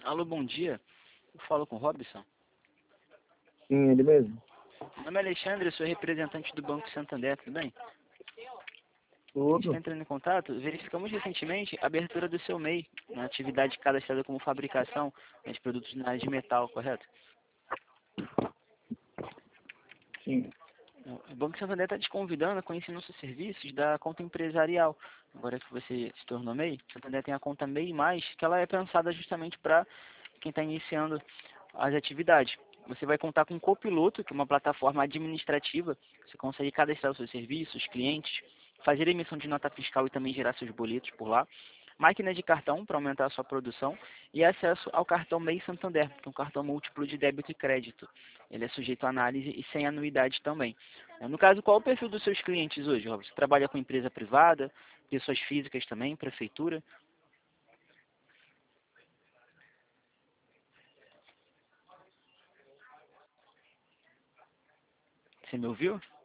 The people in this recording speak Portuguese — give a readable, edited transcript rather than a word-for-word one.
Alô, bom dia. Eu falo com o Robson. Sim, ele mesmo. Meu nome é Alexandre, eu sou representante do Banco Santander, tudo bem? A gente está Tudo. entrando em contato, verificamos recentemente a abertura do seu MEI, na atividade cadastrada como fabricação de produtos na área de metal, correto? Sim. O Banco Santander está te convidando a conhecer nossos serviços da conta empresarial. Agora que você se tornou MEI, o Santander tem a conta MEI+, que ela é pensada justamente para quem está iniciando as atividades. Você vai contar com um copiloto, que é uma plataforma administrativa. Você consegue cadastrar os seus serviços, clientes, fazer emissão de nota fiscal e também gerar seus boletos por lá. Máquina de cartão para aumentar a sua produção e acesso ao cartão MEI Santander, que é um cartão múltiplo de débito e crédito. Ele é sujeito à análise e sem anuidade também. No caso, qual é o perfil dos seus clientes hoje, Robert? Você trabalha com empresa privada, pessoas físicas também, prefeitura? Você me ouviu?